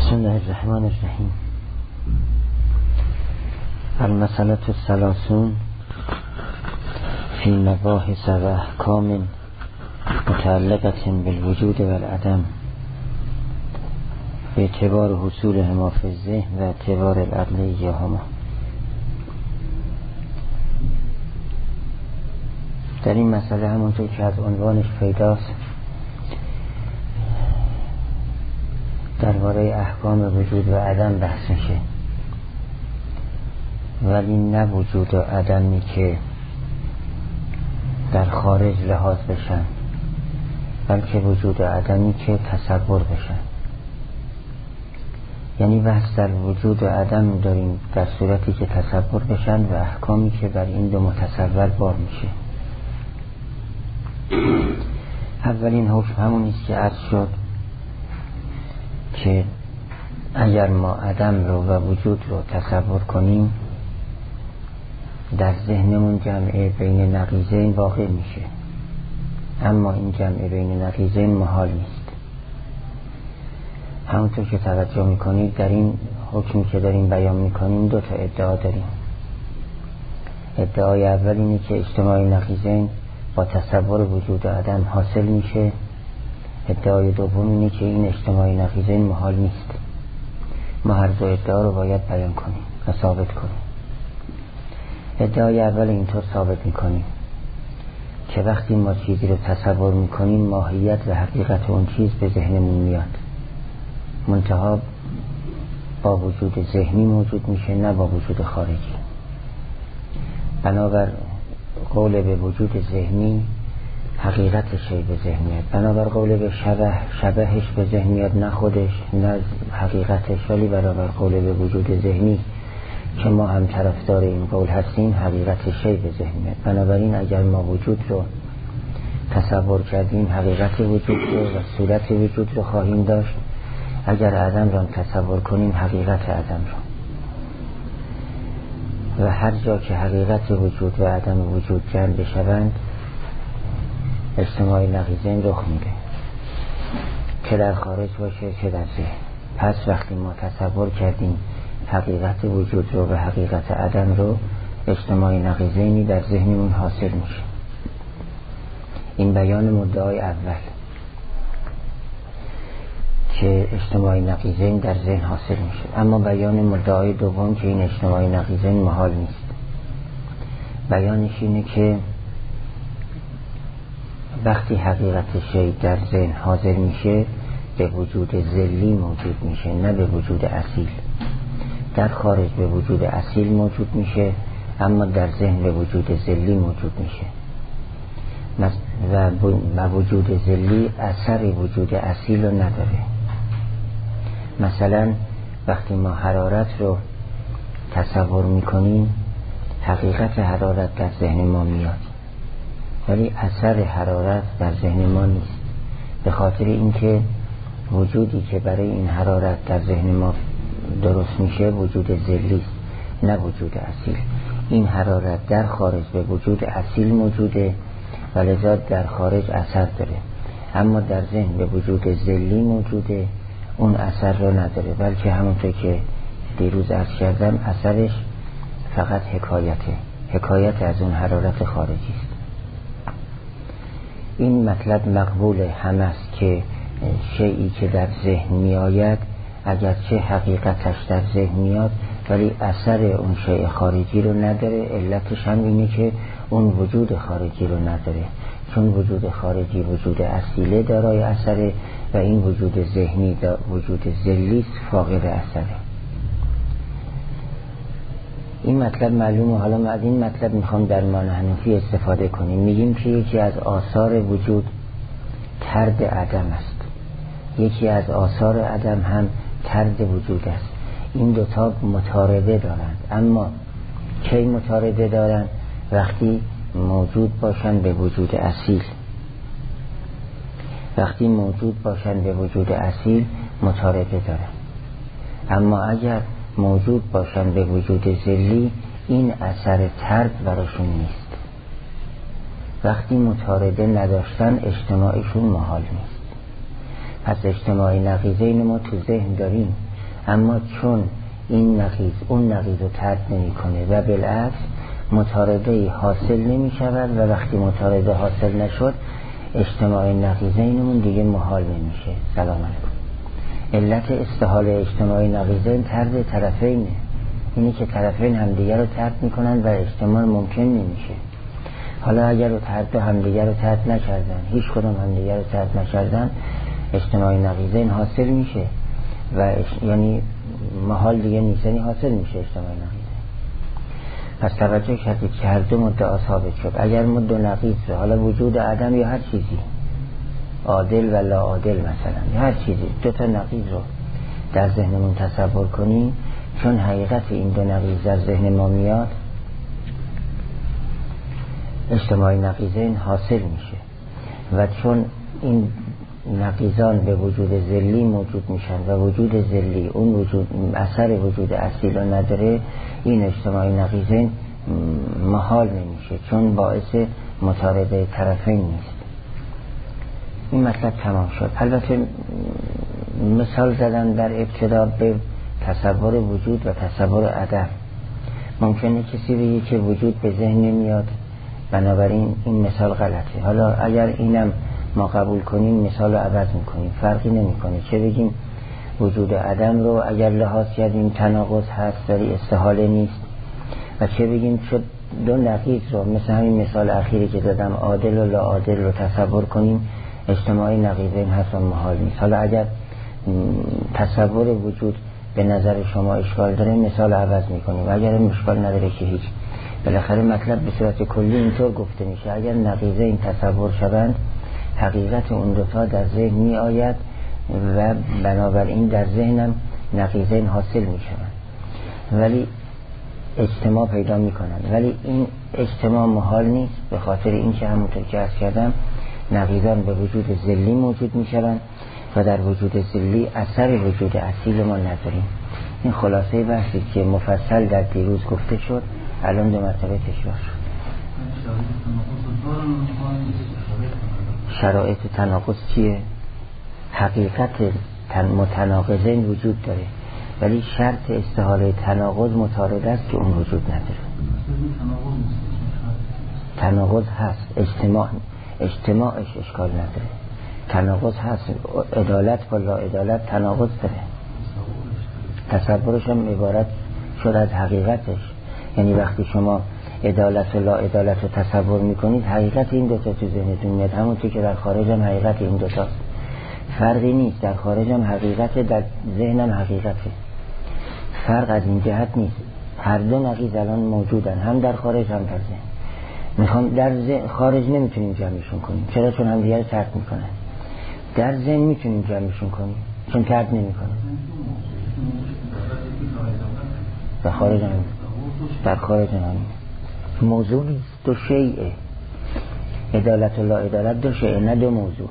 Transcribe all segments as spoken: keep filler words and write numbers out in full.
بسم الله الرحمن الرحیم. المسألة الثلاثون فی مباحث و احکام متعلقة بالوجود والعدم به اعتبار حصولهما فی الذهن و اعتبار العدلیهما. در این مسئله همونطور که از عنوانش پیداست درباره احکام وجود و عدم بحث میشه، ولی نه وجود و عدمی که در خارج لحاظ بشن، بلکه وجود و عدمی که تصور بشن. یعنی بحث در وجود و عدم داریم در صورتی که تصور بشن و احکامی که بر این دو متصور بار میشه. اولین حکم همونیست که عرض شد که اگر ما عدم رو و وجود رو تصور کنیم در ذهنمون جمع بین نقیضین واقع میشه، اما این جمع بین نقیضین محال نیست. همونطور که توجه میکنید در این حکمی که داریم بیان میکنیم دو تا ادعا داریم. ادعای اول اینه که اجتماع نقیضین با تصور وجود و عدم حاصل میشه. ادعای دوم اینه که این اجتماع نقیضین محال نیست. ما هر دو ادعا رو باید بیان کنیم و ثابت کنیم. ادعای اول اینطور ثابت میکنیم که وقتی ما چیزی رو تصور میکنیم ماهیت و حقیقت اون چیز به ذهنمون میاد، منتها با وجود ذهنی موجود میشه، نه با وجود خارجی. بنابر قول به وجود ذهنی حقیقتش به ذهن میاد، بنابر قول به شبه شبهش به ذهن میاد، نه خودش نه حقیقتش، ولی بنابر قول به وجود ذهنی که ما هم طرفدار این قول هستیم حقیقتش به ذهن میاد. بنابراین اگر ما وجود رو تصور کردیم حقیقت وجود رو و صورت وجود رو خواهیم داشت. اگر عدم رو تصور کنیم حقیقت عدم رو، و هر جا که حقیقت وجود و عدم وجود جمع بشوند اجتماع نقیضین رخ میده، که در خارج باشه چه در ذهن. پس وقتی ما تصور کردیم حقیقت وجود رو و حقیقت عدم رو، اجتماع نقیضینی در ذهنمون حاصل میشه. این بیان مدعای اول که اجتماع نقیضین در ذهن حاصل میشه. اما بیان مدعای دوم که این اجتماع نقیضین محال نیست، بیانش اینه که وقتی حقیقت شیء در ذهن حاضر میشه به وجود ذلی موجود میشه، نه به وجود اصیل. در خارج به وجود اصیل موجود میشه، اما در ذهن به وجود ذلی موجود میشه و وجود ذلی اثر وجود اصیل رو نداره. مثلا وقتی ما حرارت رو تصور میکنیم حقیقت حرارت در ذهن ما میاد، ولی اثر حرارت در ذهن ما نیست، به خاطر اینکه وجودی که برای این حرارت در ذهن ما درست میشه وجود ذلی است، نه وجود اصیل. این حرارت در خارج به وجود اصیل موجوده و لذا در خارج اثر داره، اما در ذهن به وجود ذلی موجوده، اون اثر رو نداره، بلکه همونطور که دیروز عرض کردم اثرش فقط حکایته، حکایت از اون حرارت خارجی است. این مطلب مقبول همه است که شیئی که در ذهن می آید اگرچه حقیقتش در ذهن میاد ولی اثر اون شیء خارجی رو نداره. علتش هم اینه که اون وجود خارجی رو نداره، چون وجود خارجی وجود اصیله دارای اثره و این وجود ذهنی وجود ذلی فاقد اثره. این مطلب معلومه. حالا ما از این مطلب میخوام در مان حنفی استفاده کنیم. میگیم که یکی از آثار وجود طرد عدم است، یکی از آثار عدم هم طرد وجود است. این دوتا متارده دارند، اما کی متارده دارند؟ وقتی موجود باشند به وجود اصیل. وقتی موجود باشند به وجود اصیل متارده دارند، اما اگر موجود باشند به وجود ذلی این اثر طرد براشون نیست. وقتی متارده نداشتن اجتماعشون محال نیست. پس اجتماعی نقیضین ما تو ذهن داریم، اما چون این نقیض اون نقیض رو ترد نمی کنه و بالعکس مطارده حاصل نمی شود و وقتی مطارده حاصل نشد اجتماع نقیضینمون دیگه محال نمیشه. سلام علیکم. علت استحال اجتماع نقیضین ترد طرفینه، اینی که طرفین همدیگر رو ترد میکنن و اجتماع ممکن نمیشه. حالا اگر رو ترد همدیگر رو ترد نکردن، هیچ کدوم همدیگر رو ترد نکردن، اجتماع نقیضین حاصل میشه و اش... یعنی محال دیگه نیست، یعنی حاصل میشه اجتماع نقیضین. پس توجه کردید که هر دو مدعا ثابت شد. اگر مدعا نقیض رو، حالا وجود عدم یا هر چیزی، عادل و لا عادل مثلا یا هر چیزی، دو تا نقیض رو در ذهنمون تصور کنیم، چون حقیقت این دو نقیض در ذهن ما میاد، اجتماع نقیضین حاصل میشه و چون این نقیضان به وجود ذلی موجود میشن و وجود ذلی اون وجود اثر وجود اصیل رو نداره، این اجتماع نقیضین محال نمیشه چون باعث مطارده طرفین نیست. این مطلب تمام شد. البته مثال زدن در ابتدا به تصور وجود و تصور عدم. ممکنه کسی بگه که وجود به ذهن نمیاد، بنابراین این مثال غلطه. حالا اگر اینم ما قبول کنیم مثال رو عوض میکنیم، فرقی نمیکنه. چه بگیم وجود عدم رو اگر لحاظ کردیم تناقض هست ولی استحاله نیست، و چه بگیم شد دو نقیض رو مثل همین مثال اخیری که دادم عادل و لا عادل رو تصور کنیم، اجتماعی نقیضین هست و محال نیست. حالا اگر تصور وجود به نظر شما اشکال داره مثال عوض میکنیم و اگر اشکال نداره که هیچ. بالاخره مطلب به صورت کلی اینطور گفته میشه اگر نقیضین تصور شوند حقیقت اون دوتا در ذهن می آید و بنابراین در ذهنم نقیضین حاصل می شوند ولی اجتماع پیدا می کنند، ولی این اجتماع محال نیست به خاطر اینکه همونطور که عرض کردم نقیضان به وجود ذلی موجود می شوند و در وجود ذلی اثر وجود اصیل ما نداریم. این خلاصه بحثی که مفصل در دیروز گفته شد الان دو مرتبه تکرار شد. شرایط تناقض چیه؟ حقیقت متناقضین وجود داره ولی شرط استحاله تناقض متعارض است که اون وجود نداره. تناقض هست، اجتماع اجتماعش اشکال نداره، تناقض هست، عدالت با لا عدالت تناقض داره. تصورش هم عبارت شد از حقیقتش، یعنی وقتی شما عدالت و لا عدالت رو تصور میکنید حقیقت این دوتا تو ذهنتون میاد، همونطور که در خارج هم حقیقت این دوتا فرقی نیست، در خارج هم حقیقت، در ذهن هم حقیقته، فرق از این جهت نیست. هر دو نقیض الان موجودن، هم در خارج هم در ذهن. میخوام در ذهن خارج نمیتونیم جمعشون کنیم، چرا؟ چون هم دیگه رو ترک میکنن. در ذهن میتونیم جمعشون کنیم چون ترک نمیکنن. در خارج هم در خارج هم موضوع نیست، دو شیئه، عدالت و لا عدالت دو شیئه نه دو موضوع.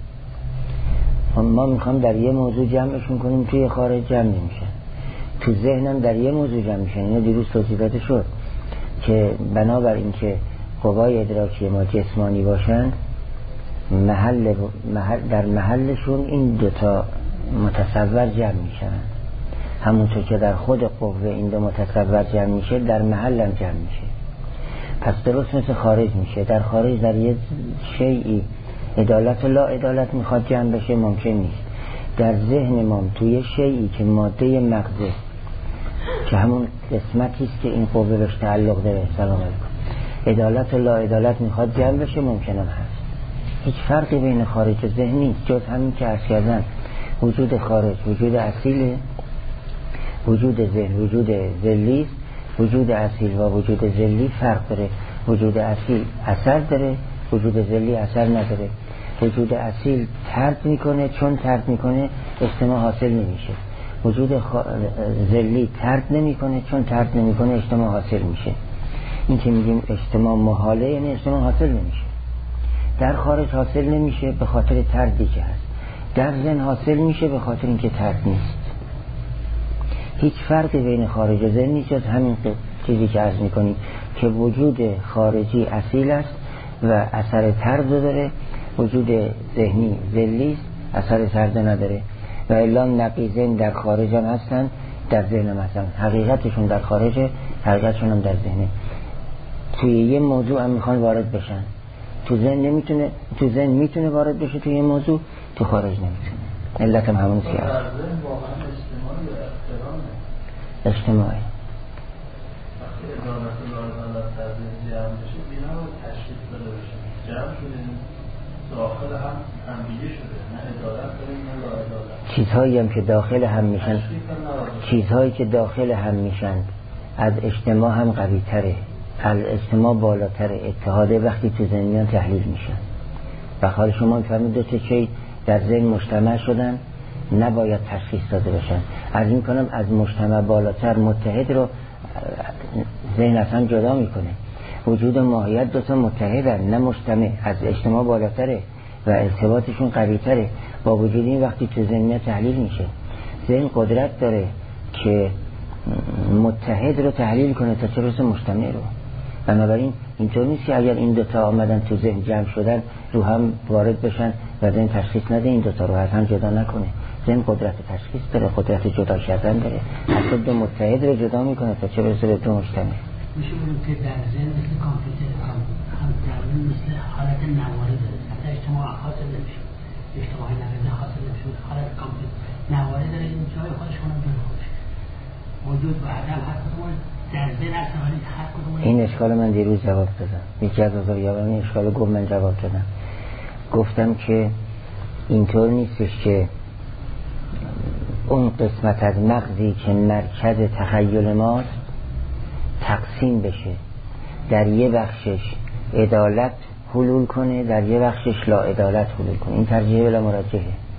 ما میخوام در یه موضوع جمعشون کنیم، توی خارج جمع نمیشن، تو ذهنم در یه موضوع جمع میشن. اینو دیروز توضیح داده شد که بنابر اینکه قوای ادراکی ما جسمانی باشن محل محل در محلشون این دوتا متصور جمع میشن، همونطور که در خود قوه این دو متصور جمع میشه در محلم جمع میشه. پس درست مثل خارج میشه، در خارج در یه شیئی عدالت و لا عدالت میخواد جمع بشه ممکن نیست. در ذهن ما توی شیئی که ماده مغزه که همون قسمتیست که این قوه بهش تعلق داره، سلام علیکم، عدالت و لا عدالت میخواد جمع بشه ممکنم هست. هیچ فرقی بین خارج و ذهن نیست جز همین که عرض کردن وجود خارج وجود اصیله، وجود ذهن وجود ذلی، وجود اصیل و وجود ذلی فرق داره. وجود اصیل اثر داره، وجود ذلی اثر نداره. وجود اصیل طرد میکنه، چون طرد میکنه اجتماع حاصل نمیشه. وجود خ... ذلی طرد نمیکنه، چون طرد نمیکنه اجتماع حاصل میشه. این که میگیم اجتماع محاله یعنی اجتماع حاصل نمیشه. در خارج حاصل نمیشه به خاطر طردی که هست، در ذهن حاصل میشه به خاطر اینکه طرد نیست. هیچ فرقی بین خارج و ذهن نیست جز همین چیزی که عرض میکنیم که وجود خارجی اصیل است و اثر طرد داره، وجود ذهنی ذلی است اثر طرد نداره. و الا نقیضین در خارج هم هستن، در ذهن هم هستن. حقیقتشون در خارجه، حقیقتشون هم در ذهنه. توی یه موضوع هم میخوان وارد بشن، تو ذهن نمیتونه، تو ذهن میتونه وارد بشه توی یه موضوع، تو خارج نمیتونه. علت هم همون سیاه اجتماعی. وقتی ادالت و لاعدالت در ذهن جمع بشه اینا رو تشخیص داده بشه، جمع شده داخل هم همدیگه شده، نه عدالت داریم نه لاعدالت. چیزهایی هم که داخل هم میشن، چیزهایی که داخل هم میشن از اجتماع هم قوی تره، از اجتماع بالاتره. اتحاده وقتی تو ذهن میان تحلیل میشن. و حال شما میفهمید دو تا چی در ذهن مجتمع شدن، نباید تشخیص داده بشن. عرض میکنم از مجتمع بالاتر متحد رو ذهن اصلا جدا میکنه. وجود ماهیت دو تا متحدن، نه مجتمع. از اجتماع بالاتره و ارتباطشون قوی تره. با وجود این وقتی تو ذهن تحلیل میشه، ذهن قدرت داره که متحد رو تحلیل کنه تا چه برسه مجتمع رو. بنابراین اینطور نیست که اگر این دوتا آمدن تو ذهن جمع شدن رو هم وارد بشن و ذهن تشخیص نده این دوتا رو از هم جدا نکنه. ذهن قدرت تشخیص داره، قدرت جدا کردن داره. حتی دو متحد رو جدا میکنه تا چه برسه به دو مجتمع. میشه بگیم که در ذهن مثل کامپیوتر هم هم در ذهن مثل حالت نواری داره. حتی اجتماع حاصل نمیشه، اجتماعی نواری حاصل نمیشه، حالت کامپیوتر نواری داره. این جای خودش کنم جای خودش وجود و عدم هر کدوم در ذهن هستن، ولی هر کدوم. این اشکال من دیروز جواب دادم. یکی از بزرگواران این اشکال گفت، من جواب دادم. گفتم که اینطور نیستش که اون قسمت از مغزی که مرکز تخیل ماست تقسیم بشه، در یه بخشش عدالت حلول کنه، در یه بخشش لا عدالت حلول کنه. این ترجیح بلا مرجحه.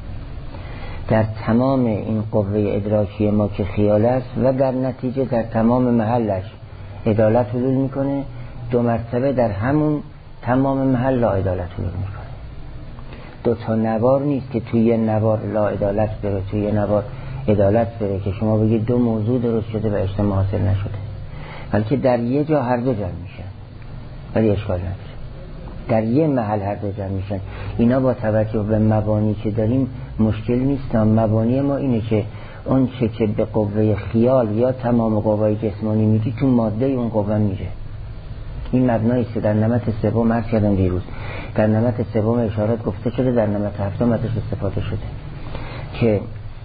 در تمام این قوه ادراکی ما که خیال است و در نتیجه در تمام محلش عدالت حلول میکنه، دو مرتبه در همون تمام محل لا عدالت حلول میکنه. دو تا نوار نیست که توی یه نوار لا عدالت بره، توی یه نوار عدالت بره که شما بگید دو موضوع درست شده و اجتماع حاصل نشده، بلکه در یه جا هر دو جمع میشن ولی اشکال نداره. در یه محل هر دو جمع میشن. اینا با توجه به مبانی که داریم مشکل نیست. مبانی ما اینه که اون چه که به قوه خیال یا تمام قوای جسمانی میگی تو ماده اون قوه میره. این مبناییست که در نمط سوم عرض کردم دیروز، در نمط سوم اشارات گفته شده، در نمط هفتم ازش استفاده شده که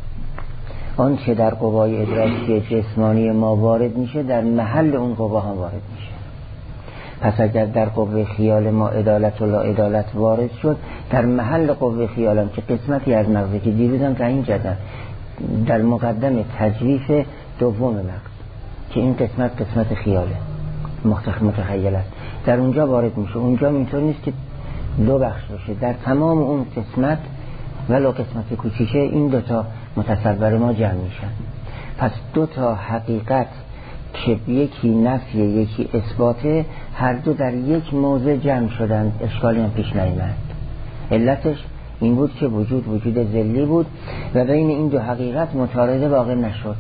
آن چه در قوای ادراکی جسمانی ما وارد میشه در محل اون قوه هم وارد میشه. پس اگر در قوه خیال ما عدالت و لا عدالت وارد شد، در محل قوه خیالم که قسمتی از مغزه که دیروزم تعیین کردم در مقدم تجویف دوم مغز که این قسمت قسمت خیاله متخیل است، در اونجا وارد میشه. اونجا اینطور نیست که دو بخش بشه، در تمام اون قسمت ولو قسمت کوچیکه این دوتا متصور ما جمع میشن. پس دوتا حقیقت که یکی نفی یکی اثباته، هر دو در یک موضع جمع شدن، اشکالی هم پیش نیامد. علتش این بود که وجود وجود ذلی بود و بین این دو حقیقت متعارضه واقع نشد.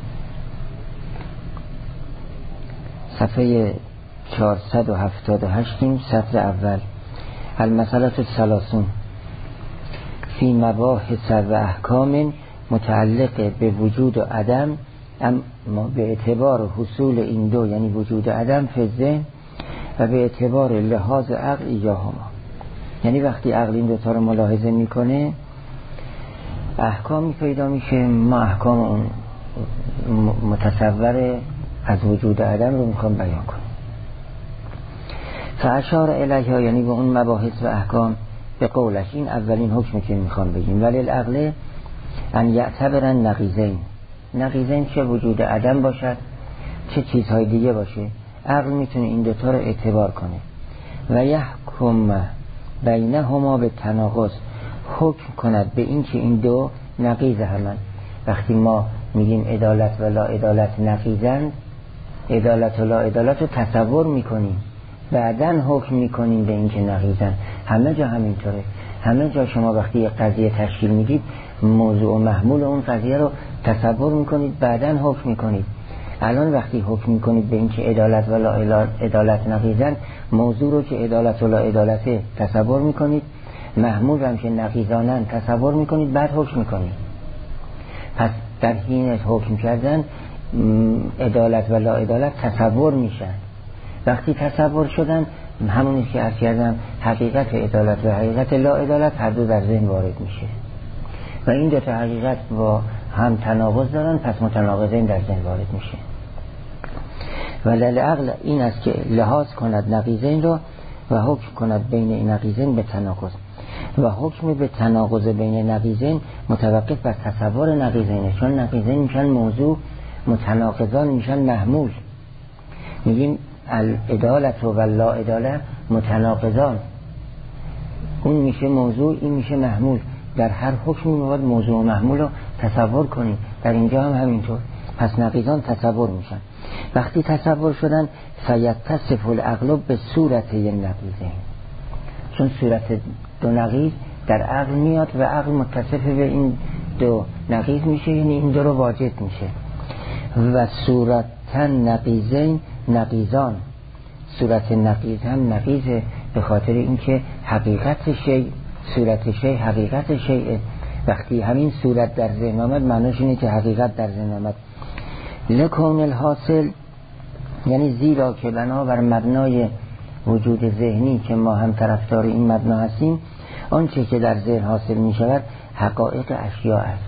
صفحه چهارصد و هفتاد و هشت سطر اول. المسئله الثلاثون فی مباحث و احکام متعلق به وجود و عدم، اما به اعتبار حصول این دو یعنی وجود و عدم فی ذهن و به اعتبار لحاظ عقل یا هما. یعنی وقتی عقل این دوتا رو ملاحظه میکنه احکامی پیدا میشه. ما احکام اون متصور از وجود عدم رو میخوام بیان کنم. فاشار الیها یعنی به اون مباحث و احکام به قولش، این اولین حکمی که میخوام بگیم. ولی العقل ان یعتبرن نقیضین، نقیضین چه وجود عدم باشد چه چیزهای دیگه باشه، عقل میتونه این دوتا رو اعتبار کنه و یحکم بینهما به تناقض، حکم کند به این که این دو نقیض همن. وقتی ما میگیم عدالت و لا عدالت نقیضند، عدالت و لا عدالت رو تصور میکنیم بعدن حکم میکنیم به این که نقیضند. همه جا همینطوره. همه جا شما وقتی یک قضیه تشکیل میدید موضوع و محمول اون قضیه رو تصور میکنید بعدن حکم میکنید. الان وقتی حکم میکنید به این که عدالت و لا عدالت نقیضند، موضوع رو که عدالت و لا عدالت تصور میکنید، محمول هم که نقیضانن تصور میکنید، بعد حکم میکنید. پس در حین حکم کردن عدالت و لا عدالت تصور میشن. وقتی تصور شدن همونی که عرض کردم حقیقت عدالت و حقیقت لا عدالت هر دو در ذهن وارد میشه و این دو تا حقیقت با هم تناقض دارن، پس متناقضین در ذهن وارد میشه. و للعقل این است که لحاظ کند نقیضین را و حکم کند بین این نقیضین به تناقض و حکم به تناقض بین نقیضین متوقف بر تصور نقیضینه، چون نقیضین میشن موضوع، متناقضان میشن محمول. میگیم العدالت و لا عدالت متناقضان، اون میشه موضوع، این میشه محمول. در هر حکمی باید موضوع و محمول رو تصور کنیم، در اینجا هم همینطور. پس نقیضان تصور میشن. وقتی تصور شدن فیتصف العقل به صورت یک نقیضین، چون صورت دو نقیض در عقل میاد و عقل متصف به این دو نقیض میشه، یعنی این دو رو واجد میشه. و صورتن نقیضین نقیضان، صورت نقیض هم نقیضه به خاطر اینکه حقیقت شیء، صورت شیء حقیقت شیء. وقتی همین صورت در ذهن آمد معناش اینه که حقیقت در ذهن آمد. لکون الحاصل یعنی زیرا که بنابر مبنای وجود ذهنی که ما هم طرفدار این مبنا هستیم، آنچه که در ذهن حاصل می شود حقایق اشیاء است.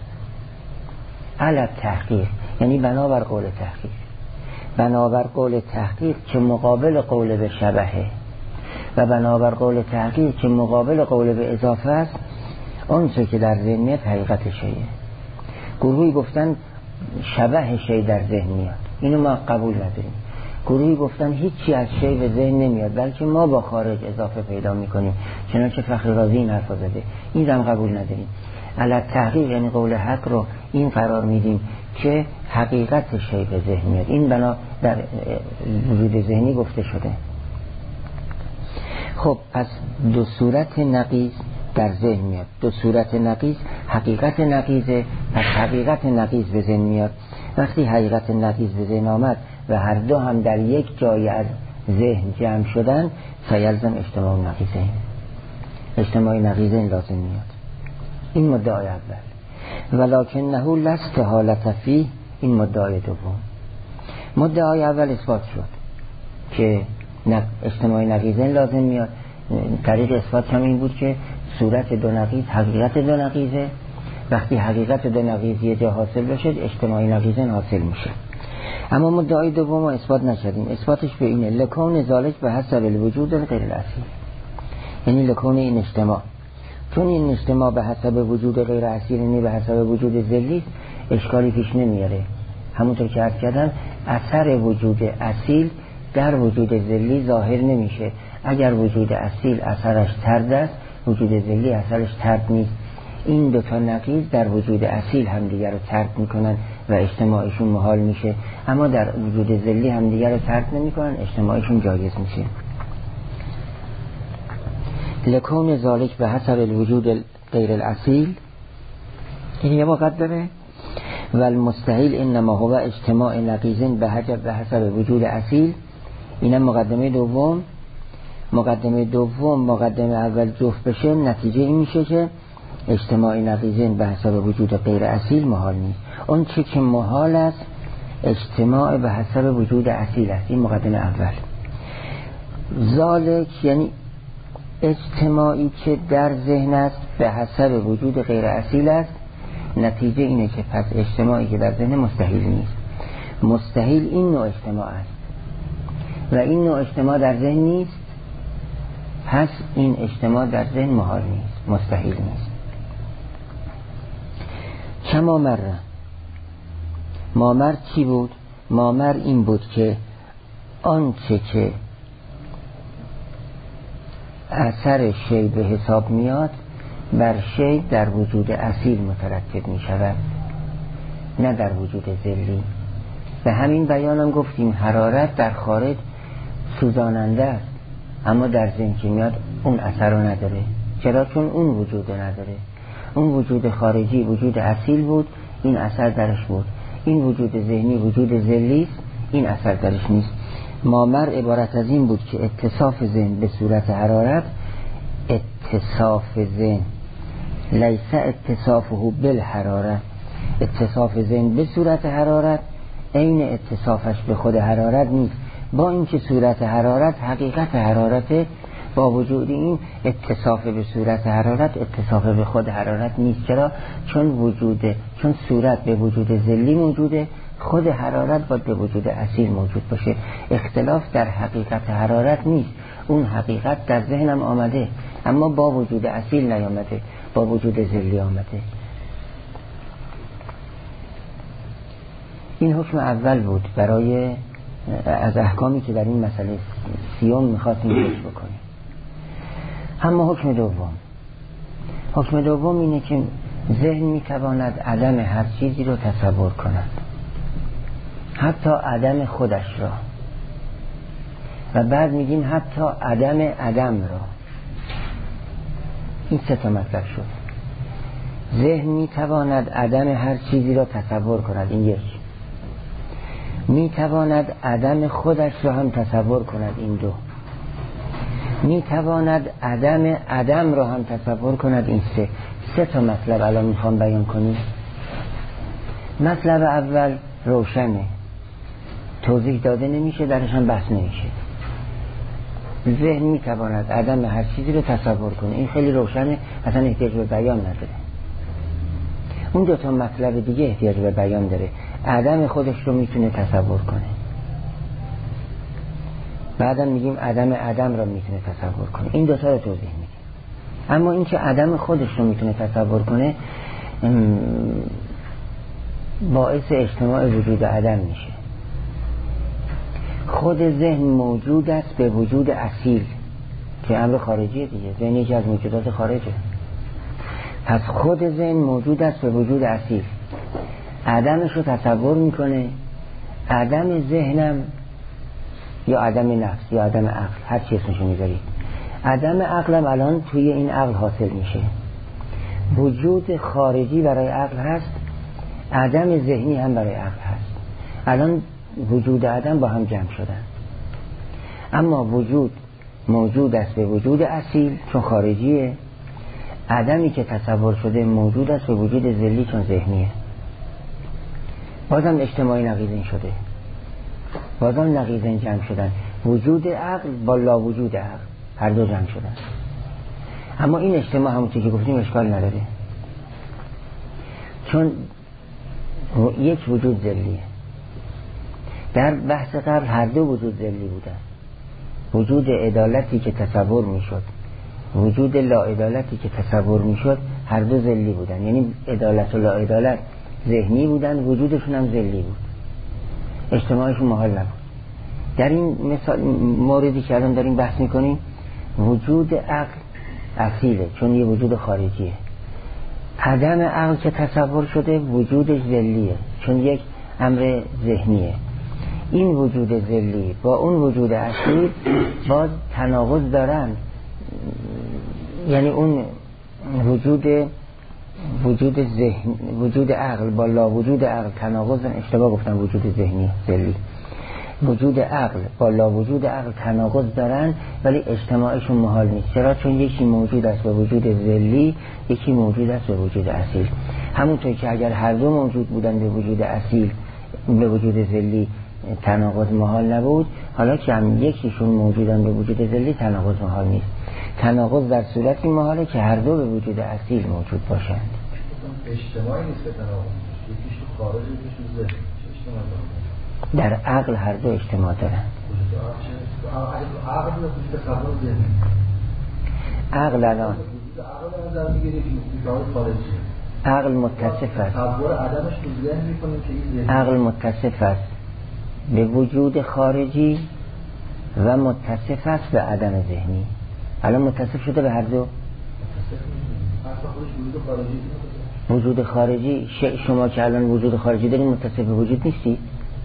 علت تحقیق یعنی بنابر قول تحقیق، بنابر قول تحقیق که مقابل قول به شبهه و بنابر قول تحقیق که مقابل قول به اضافه است، آنچه که در ذهن میاد حقیقت شیء. گروهی گفتن شبه شیء در ذهن میاد، اینو ما قبول نداریم. گروهی گفتن هیچی از شیء به ذهن نمیاد، بلکه ما با خارج اضافه پیدا میکنیم، چنانچه فخر رازی این حرف زده. این هم قبول نداریم. علت تحقیق یعنی قول حق رو این قرار میدیم که حقیقت شیء به ذهن میاد. این بنا در وجود ذهنی گفته شده. خب پس دو صورت نقیض در ذهن میاد، دو صورت نقیض حقیقت نقیضه، پس حقیقت نقیض به ذهن میاد. وقتی حقیقت نقیض به ذهن آمد و هر دو هم در یک جای از ذهن جمع شدن، فیلزم اجتماع نقیضین، اجتماع نقیضین لازم میاد. این مدعای اول. ولکنه لست حالت فی، این مدعای دوم. مدعای اول اثبات شد که اجتماع نقیضین لازم میاد. طریق اثبات هم این بود که صورت دو نقیض حقیقت دو نقیضه. وقتی حقیقت دو نقیض یه جا حاصل بشه اجتماع نقیضین حاصل میشه. اما مدعای دوم اثبات نشدیم. اثباتش به اینه لکون ذالک به حسب الوجود غیر الاصیل، یعنی لکون این اجتماع، چون این اجتماع به حسب وجود غیر اصیل یعنی به حسب وجود ذلی، اشکالی پیش نمیاره. همونطور که عرض کردم اثر وجود اصیل در وجود ذلی ظاهر نمیشه. اگر وجود اصیل اثرش طرد است، وجود ذلی اثرش طرد نیست. این دو تا نقیض در وجود اصیل همدیگر رو طرد میکنن و اجتماعشون محال میشه، اما در وجود ذلی همدیگر رو طرد نمیکنن، اجتماعشون جایز میشه. لکون ذالک به حسب الوجود غیر الاصیل، این یه مقدمه. و المستحیل انما هو اجتماع نقیضین به حجب به حسب وجود اصیل، اینم مقدمه دوم. مقدمه دوم مقدمه اول جفت بشه، نتیجه این میشه که اجتماع نقیضین به حسب وجود غیر اصیل محال نیست. اون چه که محال است اجتماع به حسب وجود اصیل است. این مقدمه اول. ذالک یعنی اجتماعی که در ذهن است به حسب وجود غیر اصیل است، نتیجه اینه که پس اجتماعی که در ذهن مستحیل نیست. مستحیل این نوع اجتماع است و این نوع اجتماع در ذهن نیست، پس این اجتماع در ذهن محال نیست، مستحیل نیست. کما مر، مامر چی بود؟ مامر این بود که آنچه که اثر شی به حساب میاد بر شی در وجود اصیل مترتب می شود، نه در وجود ذلی. به همین بیانم گفتیم حرارت در خارج سوزاننده است، اما در ذهن که میاد اون اثر رو نداره. چرا؟ چون اون وجود نداره. اون وجود خارجی وجود اصیل بود، این اثر درش بود. این وجود ذهنی وجود ذلی است، این اثر درش نیست. مامر عبارت از این بود که اتصاف ذهن به صورت حرارت، اتصاف ذهن لیس اتصافه بالحرارت، اتصاف ذهن به صورت حرارت عین اتصافش به خود حرارت نیست. با اینکه صورت حرارت حقیقت حرارت، با وجود این اتصاف به صورت حرارت اتصاف به خود حرارت نیست. چرا؟ چون وجوده چون صورت به وجود ذلی موجوده، خود حرارت باید به وجود اصیل موجود باشه. اختلاف در حقیقت حرارت نیست، اون حقیقت در ذهنم آمده اما با وجود اصیل نیامده، با وجود ذلی آمده. این حکم اول بود برای از احکامی که در این مسئله سیوم میخواستیم پیش بکنیم. اما حکم دوم حکم دوم اینه که ذهن میتواند عدم هر چیزی رو تصور کند، حتی عدم خودش را، و بعد میگیم حتی عدم عدم را. این سه تا مطلب شد. ذهن میتواند عدم هر چیزی را تصور کند، این یک. میتواند عدم خودش را هم تصور کند، این دو. میتواند عدم عدم را هم تصور کند، این سه. سه تا مطلب الان میخوام بیان کنیم. مطلب اول روشنه، توضیح داده نمیشه، درش هم بحث نمیشه. ذهن میتواند عدم هر چیزی رو تصور کنه، این خیلی روشنه، اصلا احتیاج به بیان نداره. اون دو تا مطلب دیگه احتیاج به بیان داره. عدم خودش رو میتونه تصور کنه، بعدم میگیم عدم عدم رو میتونه تصور کنه. این دو تا رو توضیح میدیم. اما این که عدم خودش رو میتونه تصور کنه باعث اجتماع وجود عدم میشه. خود ذهن موجود است به وجود اصیل که امر خارجیه دیگه، ذهن یکی از موجودات خارجه. پس خود ذهن موجود است به وجود اصیل، عدمش رو تصور میکنه. عدم ذهنم یا عدم نفس یا عدم عقل، هر چی اسمشو میذارید، عدم عقلم الان توی این عقل حاصل میشه. وجود خارجی برای عقل هست، عدم ذهنی هم برای عقل هست. الان وجود عدم با هم جمع شدن. اما وجود موجود است به وجود اصیل چون خارجیه، عدمی که تصور شده موجود است به وجود ذلی چون ذهنیه. بازم اجتماعی نقیضین شده، بازم نقیضین جمع شدن. وجود عقل با لا وجود عقل هر دو جمع شدن. اما این اجتماع همونطور که گفتیم اشکال نداره، چون یک وجود ذلیه. در بحث قبل هر دو وجود ذلی بودن. وجود عدالتی که تصور میشد، وجود لا عدالتی که تصور میشد، هر دو ذلی بودن. یعنی عدالت و لا عدالت ذهنی بودن، وجودشون هم ذلی بود، اجتماعشون محال نبود. در این مثال موردی که الان داریم بحث میکنیم، وجود عقل اصیله چون یه وجود خارجیه. عدم عقل که تصور شده وجودش ذلیه چون یک امر ذهنیه. این وجود ذلی با اون وجود اصیل باز تناقض دارن. یعنی اون وجود وجود ذهن وجود عقل با لا وجود عقل تناقض، اشتباه گفتم، وجود ذهنی ذلی، وجود عقل با لا وجود عقل تناقض دارن ولی اجتماعشون محال نیست. چرا؟ چون یکی موجود است به وجود ذلی، یکی موجود است به وجود اصیل. همونطور که اگر هر دو موجود بودن به وجود اصیل به وجود ذلی تناقض محال نبود، حالا که هم یکیشون موجودن به وجود ذلی تناقض محال نیست. تناقض در صورتی محاله که هر دو به وجود اصیل موجود باشند. اجتماعی نیست که تناقض، یکیش تو خارج یکیش تو ذهن. در عقل هر دو اجتماع دارن. عقل رو تصور ذهنی. عقل الان عقل در دیگه یکی خارجی. عقل متصف است. تصور عدمش تو ذهن می‌کنیم که این عقل متصف است به وجود خارجی و متصف است به عدم ذهنی. الان متصف شده به هر دو. وجود خارجی شما که الان وجود خارجی دارین متصف به وجود نیستی؟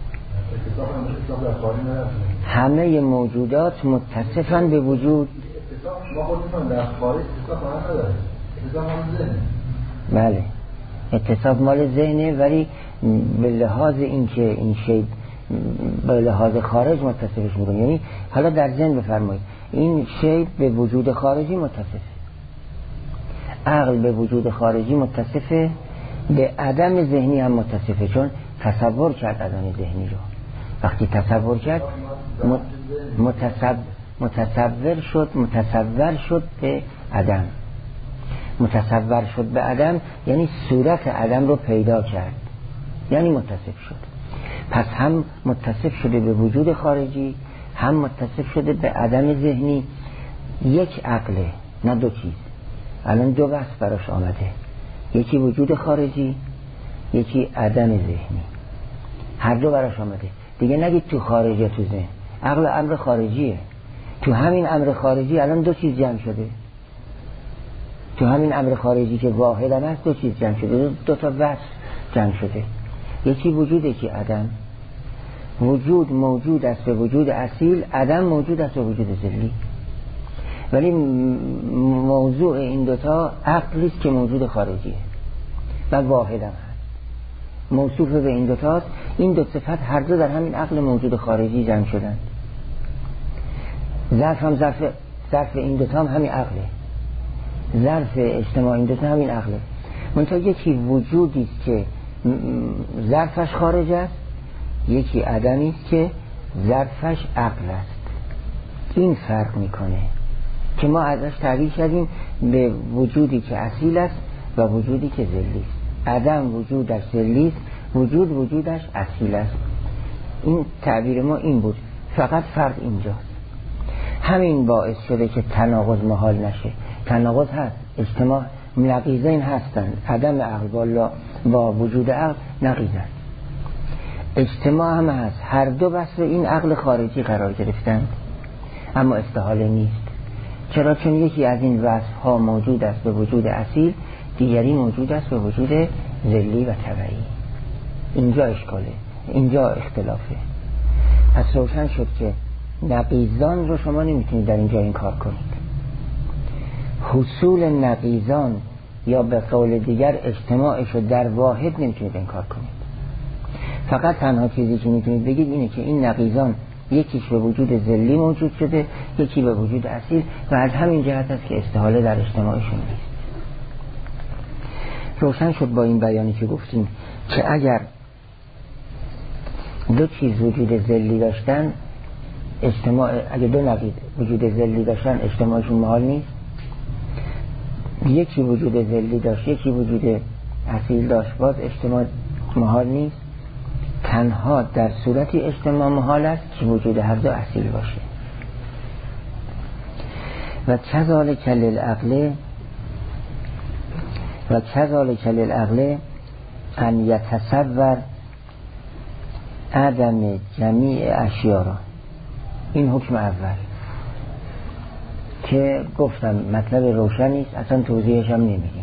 همه موجودات متصفن به وجود. ما خودمون در خارج اتصاف نداره. اتصاف مال ذهنه. بله. اتصاف مال ذهنه ولی به لحاظ اینکه این شی به لحاظ خارج متصفش می‌کنه. یعنی حالا در ذهن بفرمایید این شی به وجود خارجی متصفه. عقل به وجود خارجی متصفه به عدم ذهنی هم متصفه، چون تصور کرد عدم ذهنی رو. وقتی تصور کرد متصور متصور شد متصور شد به عدم. متصور شد به عدم یعنی صورت عدم رو پیدا کرد، یعنی متصف شد. پس هم متصف شده به وجود خارجی، هم متصف شده به عدم ذهنی. یک عقله، نه دو چیز. الان دو بحث براش آمده، یکی وجود خارجی، یکی عدم ذهنی. هر دو براش آمده. دیگه نگید تو خارجی تو ذهن. عقل امر خارجیه. تو همین امر خارجی الان دو چیز جمع شده. تو همین امر خارجی که واحد هم هست دو چیز جمع شده، دو تا وصف جمع شده. یکی وجود، یکی عدم. وجود موجود است به وجود اصیل، عدم موجود است به وجود ذلی. ولی موضوع این دوتا عقلی است که موجود خارجیه و واحد هم هست، موصوف به این دوتاست. این دو صفت هر دو در همین عقل موجود خارجی جمع شدن. ظرف هم ظرف ظرف این دوتا هم همین عقله، ظرف اجتماع این دوتا همین عقله. منتها یکی وجودی است که ظرفش خارج است، یکی عدمی است که ظرفش عقل است. این فرق میکنه که ما ازش تعبیر کردیم به وجودی که اصیل است و وجودی که ذلی است. عدم وجودش ذلی است، وجود وجودش اصیل است. این تعبیر ما این بود، فقط فرق اینجاست. همین باعث شده که تناقض محال نشه. تناقض هست، اجتماع نقیضین هستند. عدم عقل با, با وجود عقل نقیضن. اجتماع هم هست، هر دو وصف این عقل خارجی قرار گرفتند، اما استحاله نیست. چرا؟ چون یکی از این وصف ها موجود است به وجود اصیل، دیگری موجود است به وجود ذلی و طبعی. اینجا اشکاله، اینجا اختلافه. پس روشن شد که نقیضان رو شما نمیتونید در اینجا این کار کنید. حصول نقیضان یا به قول دیگر اجتماعش رو در واحد نمیتونید این کار کنید. فقط تنها چیزی که میتونید بگید اینه که این نقیضان یکیش به وجود ذلی موجود شده، یکی به وجود اصیل، و از همین جهت است که استحاله در اجتماعشون نیست. روشن شد با این بیانی که گفتیم که اگر دو چیز وجود ذلی داشتن، اجتماع اگر دو نقیض وجود ذلی داشتن اجتماعشون محال نیست. یکی وجود ذلی داشت، یکی وجود اصیل داشت، باز اجتماع محال نیست. تنها در صورتی اجتماع محال است که وجود هر دو اصیل باشه. و کذالک للعقل و کذالک للعقل ان یتصور عدم جمیع اشیا را. این حکم اول که گفتم مطلب روشن نیست، اصلا توضیحش هم نمیدیم.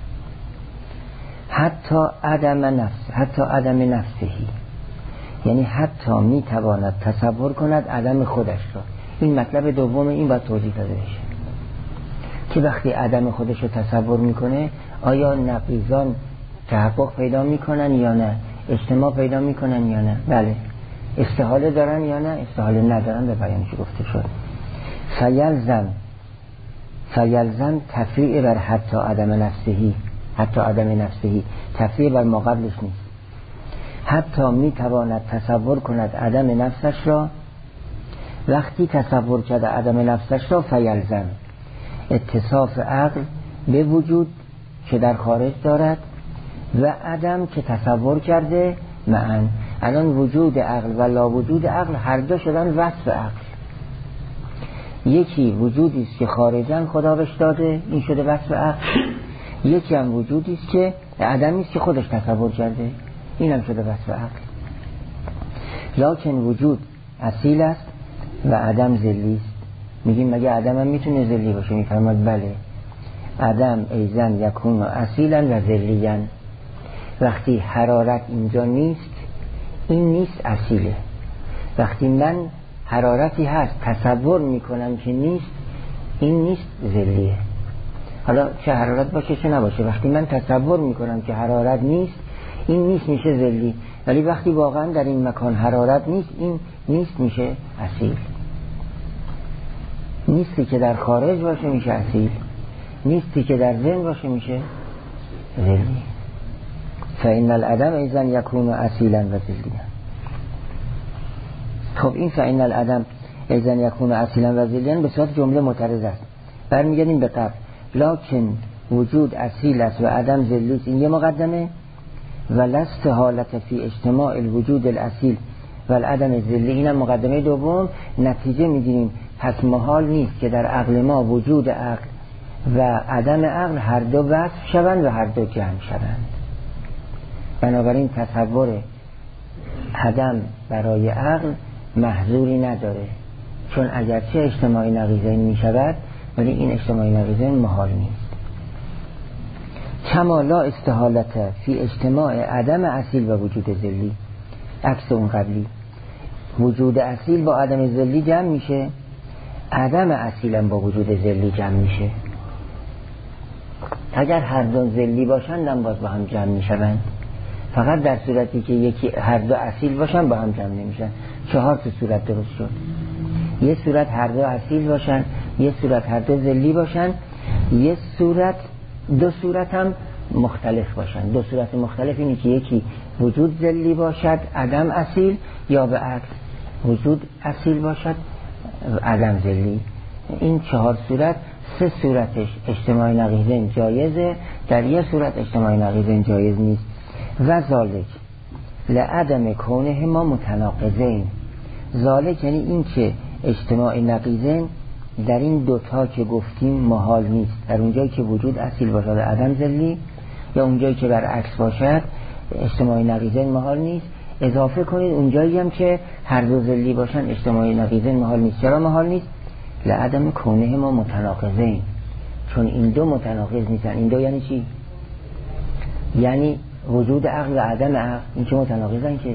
حتی عدم نفس، حتی عدم نفسهی، یعنی حتی میتواند تصور کند عدم خودش را. این مطلب دوم، این باید توضیح داده بشه که وقتی عدم خودش رو تصور میکنه آیا نقیضان تحقق پیدا میکنن یا نه، اجتماع پیدا میکنن یا نه. بله، استحاله دارن یا نه، استحاله ندارن. به بیانش گفته شد فیلزم فیلزم تفریع بر حتی عدم نفسهی، حتی عدم نفسهی تفریع بر ما قبلش نیست. حتی میتواند تصور کند عدم نفسش را. وقتی تصور کرده عدم نفسش را، فیلزم اتصاف عقل به وجود که در خارج دارد و عدم که تصور کرده معا. الان وجود عقل و لا وجود عقل هر دو شدن وصف عقل. یکی وجودی است که خارجاً خدا بهش داده، این شده وصف عقل. یکی هم وجودی است که عدمی است که خودش تصور کرده، این هم شده وصف عقل. لکن وجود اصیل است و عدم ذلی است. میگیم مگه عدم هم میتونه ذلی باشه؟ میفرماد بله، عدم ایزن یکون اصیلا و ذلیاً. وقتی حرارت اینجا نیست، این نیست اصیله. وقتی من حرارتی هست تصور میکنم که نیست، این نیست ذلیه. حالا چه حرارت باشه چه نباشه، وقتی من تصور میکنم که حرارت نیست، این نیست میشه ذلی. ولی وقتی واقعا در این مکان حرارت نیست، این نیست میشه اصیل. نیستی که در خارج باشه میشه اصیل، نیستی که در ذهن باشه میشه ذلی. فإن العدم ایضا یکون اصیلا و ذلیا. خب این فإن العدم ایضا یکون اصیلا و ذلیا به صورت جمله معترض است. برمیگردیم به قبل. لکن وجود اصیل است و عدم ذلی است، این یه مقدمه. و لست حالت فی اجتماع الوجود الاصیل و العدم ذلی، اینم مقدمه دوم. نتیجه میگیریم پس محال نیست که در عقل ما وجود عقل و عدم عقل هر دو وصف شوند و هر دو جمع شوند. بنابراین تصور عدم برای عقل محظوری نداره، چون اگرچه اجتماعی نقیضین می شود ولی این اجتماعی نقیضین محال نیست. کما لا استحالت فی اجتماع عدم اصیل و وجود ذلی، عکس اون قبلی. وجود اصیل با عدم ذلی جمع میشه، عدم اصیل با وجود ذلی جمع میشه. اگر هر دو ذلی باشند هم باز با هم جمع میشوند، فقط در صورتی که یکی هر دو اصیل باشن با هم جمع نمیشن. چهار تا صورت درست شد. یه صورت هر دو اصیل باشن، یه صورت هر دو ذلی باشن، یه صورت دو صورت هم مختلف باشن. دو صورت مختلف اینه که یکی وجود ذلی باشد عدم اصیل، یا به عکس وجود اصیل باشد عدم ذلی. این چهار صورت، سه صورتش اجتماعی نقیضین جایزه، در یه صورت اجتماعی نقیضین جایز نیست. و ذالک لعدم کونه ما متناقضین. ذالک یعنی این که اجتماعی نقیضین در این دوتا که گفتیم محال نیست. در اونجایی که وجود اصیل باشد عدم ذلی، یا اونجایی که برعکس باشد اجتماعی نقیضین محال نیست. اضافه کنید اونجایی هم که هر دو ذلی باشن اجتماعی نقیضین محال نیست. چرا محال نیست؟ لعدم کونه ما متناقضین، چون این دو متناقض نیستن. این دو یعنی چی؟ یعنی وجود عقل و عدم عقل، این که متناقضن که.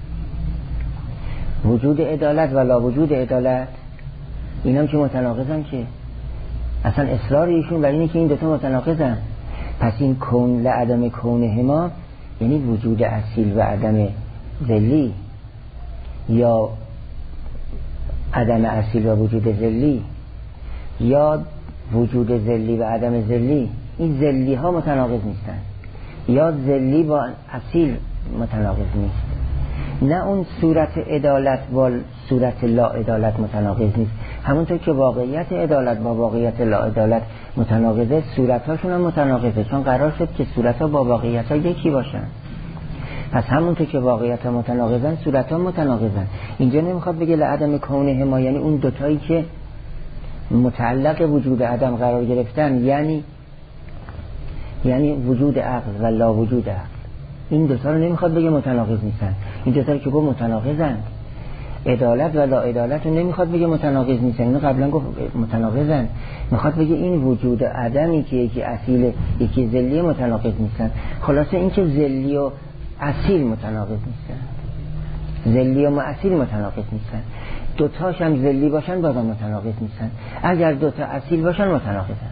وجود عدالت و لا وجود عدالت، این هم که متناقضن که. اصلا اصرار ایشون بر اینه که این دوتا متناقضن. پس این کون لعدم کونه ما یعنی وجود اصیل و عدم ذلی، یا عدم اصیل و وجود ذلی، یا وجود ذلی و عدم ذلی. این ذلی ها متناقض نیستن، یا ذلی با اصیل متناقض نیست. نه اون صورت عدالت با صورت لا عدالت متناقض نیست. همونطور که واقعیت عدالت با واقعیت لا عدالت متناقضه، صورت‌هاشون هم متناقضه، چون قرار شد که صورت‌ها با واقعیت‌ها یکی باشن. پس همونطور که واقعیت‌ها متناقضن، صورت‌ها متناقضن. اینجا نمیخواد بگه لعدم کونه ما، یعنی اون دوتایی که متعلق وجود عدم قرار گرفتن، یعنی یعنی وجود عقل و لا وجود عقل، این دوتا رو نمیخواد بگه متناقض نیستن. این دوتا رو که گفت متناقضن. عدالت و لا عدالت رو نمیخواد بگه متناقض نیستن، اینو قبلا گفت متناقضن. میخواد بگه این وجود عدمی که یکی اصیل یکی ذلی متناقض نیستن. خلاصه این که ذلی و اصیل متناقض نیستن، ذلی و اصیل متناقض نیستن. دوتاش هم ذلی باشن بازم متناقض نیستن. اگر دوتا اصیل باشن متناقضن.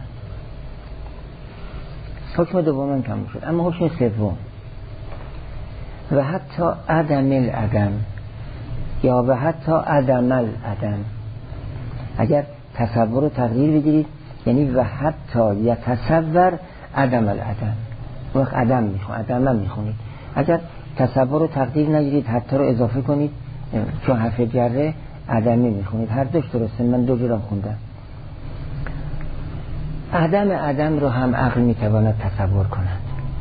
حکم دوم تموم شد. اما حکم سوم، و حتی عدم العدم، یا و حتی عدم العدم. اگر تصور رو تقدیر بگیرید یعنی و حتی یتصور عدم العدم، وقت عدم میخونید، عدم هم میخونید. اگر تصور رو تقدیر نگیرید، حتی رو اضافه کنید، چون حرف جره عدمی میخونید. هر دوش درسته، من دو جورم خوندم. عدم عدم رو هم عقل میتواند تصور کند.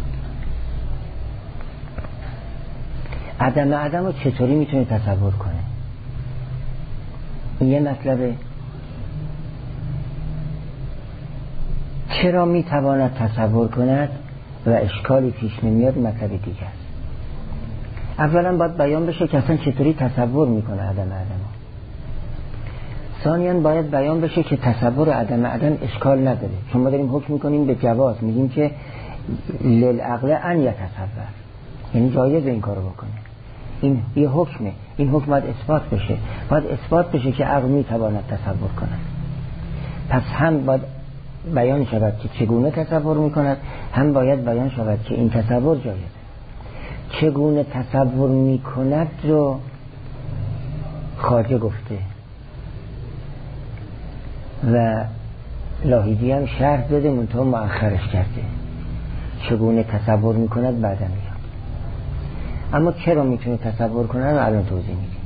عدم عدم رو چطوری میتونه تصور کنه؟ این یه مطلبه. چرا میتواند تصور کند و اشکالی پیش نمیاد مطلب دیگه است. اولا باید بیان بشه که اصلا چطوری تصور میکنه عدم عدم. ثانیاً باید بیان بشه که تصور عدم عدم اشکال نداره، چون ما داریم حکم میکنیم به جواز، میگیم که للعقل ان یتصور، یعنی جایز این کارو بکنه. این یه حکمه، این حکم باید اثبات بشه، باید اثبات بشه که عقل میتواند تصور کند. پس هم باید بیان شود که چگونه تصور میکند، هم باید بیان شود که این تصور جایزه. چگونه تصور میکند رو خواجه گفته و لاحیدی هم شرح داده، منتها مؤخرش کرده. چگونه تصور میکند بعدا میاد. اما چرا میتونه تصور کنه رو الان توضیح میدیم.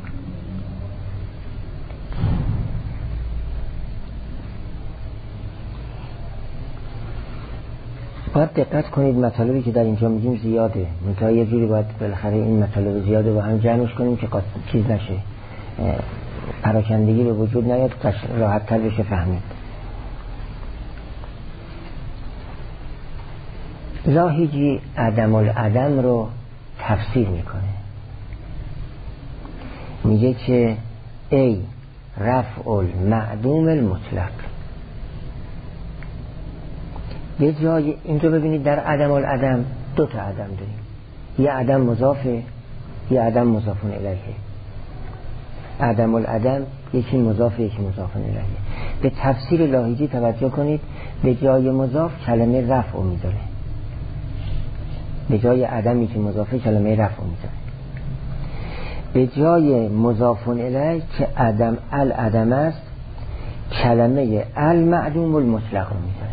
باید دقت کنید مطالبی که در اینجا میگیم زیاده، منتها یه جوری باید بالاخره این مطالب زیاده با هم جمعش کنیم که چیز نشه، پراکندگی به وجود نیاد، راحت تر بشه فهمید. لاهیجی عدم العدم رو تفسیر میکنه، میگه که ای رفع المعدوم المطلق. یه جای اینجا ببینید در عدم العدم دو تا عدم داریم، یه عدم مضافه یه عدم مضافون الیه. عدم العدم یکی مضافه یکی مضافون الیه. به تفسیر لاهیجی توجه کنید، به جای مضاف کلمه رفع میذاره، به جای عدمی که مضافه کلمه رفع میذاره، به جای مضافون الیه که عدم العدم است کلمه المعدوم المطلق رو میذاره.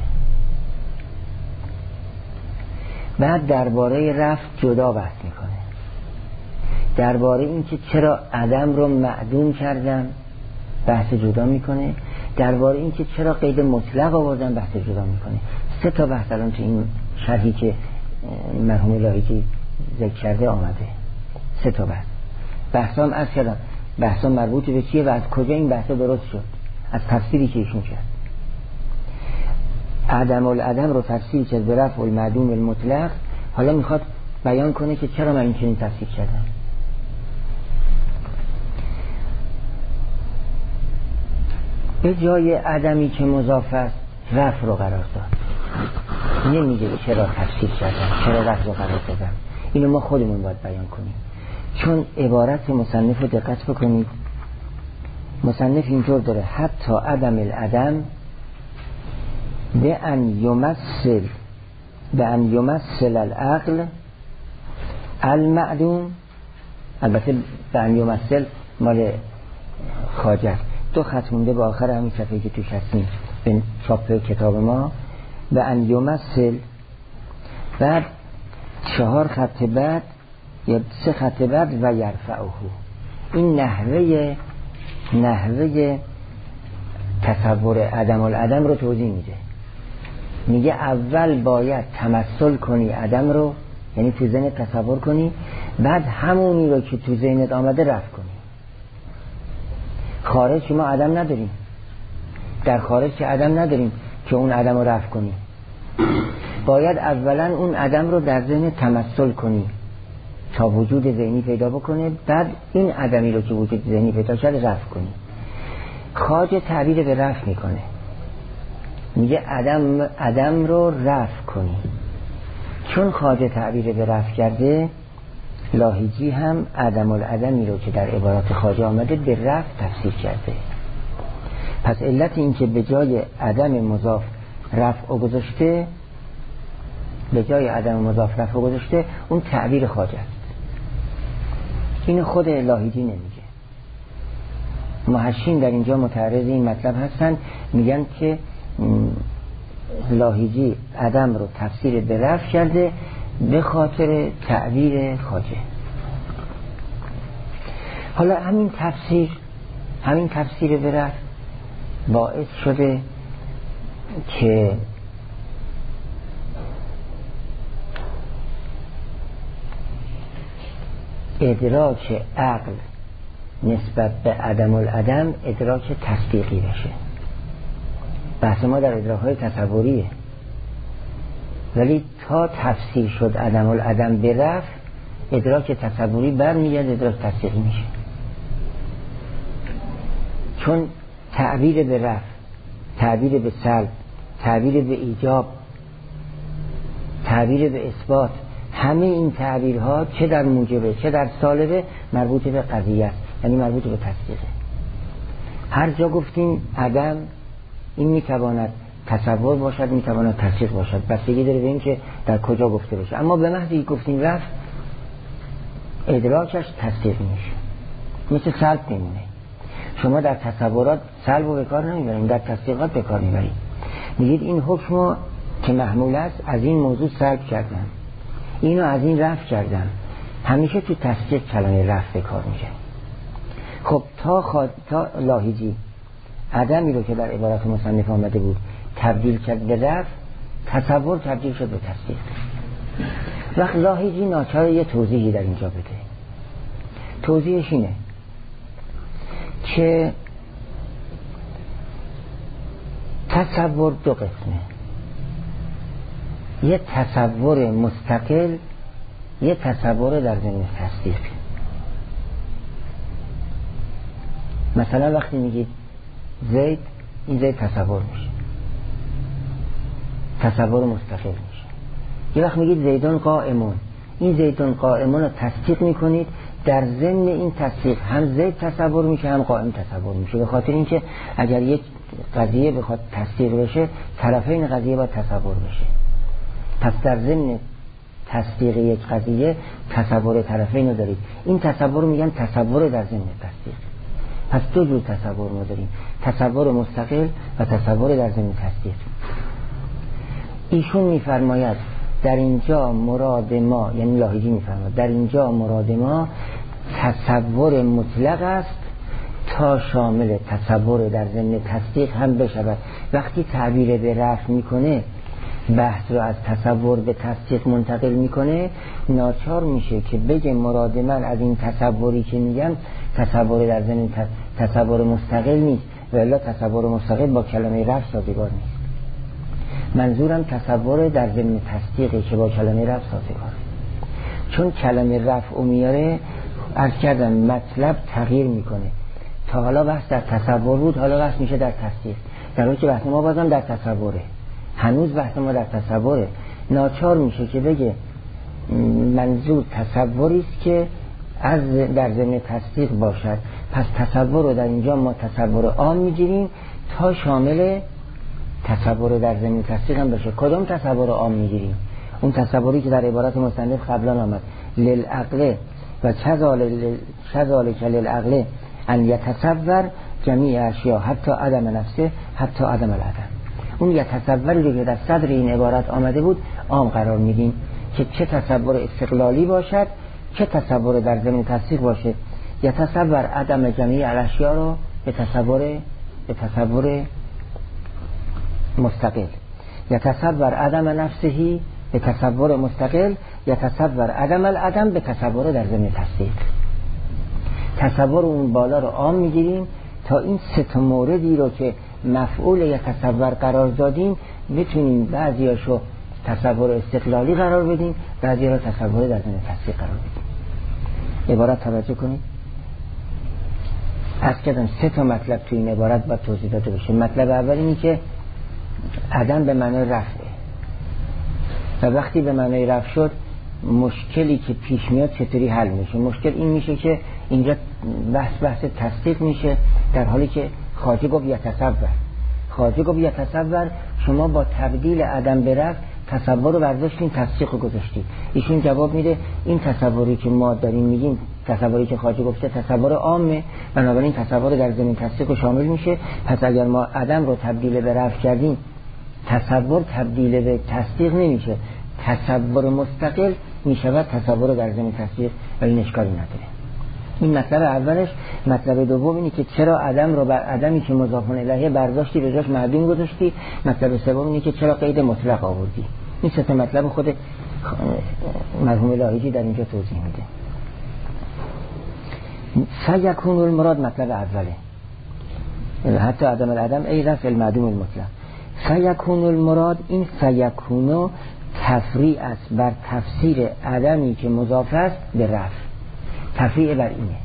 بعد درباره رفع جدا بحث میکنه، درباره این که چرا عدم رو معدوم کردم بحث جدا میکنه، درباره این که چرا قید مطلق آوردن بحث جدا میکنه. سه تا بحث الان تو این شرحی که مرحوم لاهیجی ذکر کرده آمده، سه تا بحث. بحثام از کردم بحثام مربوط به چیه و از کجا این بحث درست شد، از تفسیری که ایشون کرد. عدم العدم رو تفسیر کرد به رفع المعدوم المطلق، حالا میخواد بیان کنه که چرا من این چنین تفسیر کردم. به جای عدمی که مضاف است رفع رو قرار داد، نمیگه چرا تفسیر کردم، چرا رفع رو قرار دادم، اینو ما خودمون باید بیان کنیم. چون عبارت مصنف رو دقت بکنید، مصنف اینطور داره حتی عدم العدم به ان یمثل به ان یمثل العقل المعدوم، البته به ان یمثل مال خواجه، دو خط مونده به آخر همین صفحه که توش هستیم به چاپ کتاب ما، به ان یمثل، بعد چهار خط بعد یا سه خط بعد و یرفعه. این نحوه نحوه تصور عدم العدم رو توضیح میده. میگه اول باید تمثل کنی عدم رو، یعنی تو ذهنت تصور کنی، بعد همونی رو که تو ذهنت آمده رفع کنی. خارج ما عدم نداریم، در خارج که عدم نداریم که اون عدم رو رفع کنی، باید اولا اون عدم رو در ذهن تمثل کنی تا وجود ذهنی پیدا بکنه، بعد این عدمی رو که وجود ذهنی پیدا شده رفع کنی. خواجه تعبیر به رفع میکنه، میگه عدم عدم رو رفع کنی. چون خواجه تعبیر به رفع کرده، لاهیجی هم عدم العدمی رو که در عبارات خواجه آمده به رفع تفسیر کرده. پس علت این که به جای عدم مضاف رفع گذاشته، به جای عدم مضاف رفع گذاشته، اون تعبیر خواجه است. این خود لاهیجی نمیگه. محشین در اینجا متعرض این مطلب هستن، میگن که لاهیجی عدم رو تفسیر به رفع کرده به خاطر تعبیر خواجه. حالا همین تفسیر همین تفسیر به رفع باعث شده که ادراک عقل نسبت به عدم العدم ادراک تصدیقی بشه. بحث ما در ادراک‌های تصوریه، ولی تا تفسیر شد عدم العدم به رفع، ادراک تصوری برمیگرد ادراک تصدیقی میشه. چون تعبیر به رفع، تعبیر به سلب، تعبیر به ایجاب، تعبیر به اثبات، همه این تعبیرها چه در موجبه چه در سالبه مربوط به قضیه است، یعنی مربوط به تصدیقه. هر جا گفتیم عدم، این میتواند تصور باشد، میتواند تصدیق باشد، بستگی داره به این که در کجا گفته بشه. اما به محضی گفتیم رفع، ادراکش تصدیق میشه، مثل سلب میمونه. شما در تصورات سلب رو به کار نمیبرید، در تصدیقات به کار میبرید. میگید این حکم که محمول است از این موضوع سلب کردم، اینو از این رفع کردم، همیشه تو تصدیق کلمه رفع کار میشه. خب تا خاد... تا لاهیجی عدمی رو که در عبارت مصنف آمده بود تبدیل کرد به رفع، تصور تبدیل شد به تصدیق. وقت لاهیجی ناچار یه توضیحی در اینجا بده. توضیحش اینه که تصور دو قسمه، یه تصور مستقل، یه تصور در ضمن تصدیق. مثلا وقتی میگید زید، این زید تصور میشه، تصور مستقل میشه. یه وقت میگید زیدون قائمون، این زیدون قائمون رو تصدیق میکنید، در ضمن این تصدیق هم زید تصور میشه هم قائم تصور میشه، به خاطر اینکه اگر یک قضیه بخواد تصدیق بشه طرفین قضیه باید تصور بشه. پس در ضمن تصدیق یک قضیه تصور طرفین رو دارید. این تصور رو میگن تصور در ضمن تصدیق. پس دو جور تصور ما داریم، تصور مستقل و تصور در ضمن تصدیق. ایشون میفرماید در اینجا مراد ما، یعنی لاهیجی میفرماید در اینجا مراد ما تصور مطلق است تا شامل تصور در ضمن تصدیق هم بشود. وقتی تعبیر به رفع میکنه، بحث رو از تصور به تصدیق منتقل میکنه، ناچار میشه که بگه مراد من از این تصوری که میگم تصور در ضمن تصور مستقل نیست، ولی تصور مستقل با کلمه رفع سازگار نیست. منظورم تصور در ضمن تصدیقی که با کلمه رفع سازگار، چون کلمه رفع میاره عرض کردم مطلب تغییر میکنه. تا حالا بحث در تصور بود، حالا بحث میشه در تصدیق، در حالی که بحث ما بازم در تصوره، هنوز بحث ما در تصوره. ناچار میشه که بگه منظور تصوری است که از در ضمن تصدیق باشد. پس تصور رو در اینجا ما تصور عام میگیریم تا شامل تصور در ضمن تصدیق هم بشه. کدوم تصور عام میگیریم؟ اون تصوری که در عبارت مصنف قبلا آمد، للعقل و چذالک للعقل ان یتصور جمیع اشیا حتی عدم نفسه حتی عدم العدم. اون یتصوری رو که در صدر این عبارت آمده بود عام قرار میدیم که چه تصور استقلالی باشد، چه تصور در ضمن تصدیق باشه. یتصور عدم جمیع الاشیا رو به تصور به تصور مستقل، یتصور عدم نفسهی به تصور مستقل، یتصور عدم العدم به تصور در ضمن تصدیق. تصور اون بالا رو عام میگیریم تا این سه تا موردی رو که مفعول یتصور قرار دادیم بتونیم بعضیاشو تصور استقلالی قرار بدیم، بعضی رو تصور در ضمن تصدیق قرار بدیم. عبارت توجه کنید. از کردم سه تا مطلب توی این عبارت باید توضیح داده بشه. مطلب اول اینی که عدم به معنای رفعه و وقتی به معنای رفع شد مشکلی که پیش میاد چطوری حل میشه. مشکل این میشه که اینجا بحث بحث تصدیق میشه، در حالی که خواجه گفت یتصور. خواجه گفت یتصور، شما با تبدیل عدم به رفع تصور رو برداشتین تصدیق رو گذاشتید. ایشون جواب میده این تصوری که ما داریم میگیم، تصوری که خواجه گفته تصور عامه، بنابراین تصور در ضمن تصدیق رو شامل میشه. پس اگر ما عدم رو تبدیل به رفع کردیم تصور تبدیل به تصدیق نمیشه، تصور مستقل میشود تصور در ضمن تصدیق و این اشکالی نداره. این مطلب اولش. مطلب دوم اینه که چرا عدم رو بر عدمی که مضاف الیه برداشتی به جاش معدوم گذاشتی. مطلب سوم اینه که چرا قید مطلق آوردی. این سه تا مطلب خود مرحوم لاهیجی در اینجا توضیح میده. فیکون المراد مطلب اوله، حتی عدم العدم ای رفع المعدوم المطلق. فیکون المراد، این فیکونو تفریع است بر تفسیر عدمی که مضاف است به رفع. تفریع بر اینه.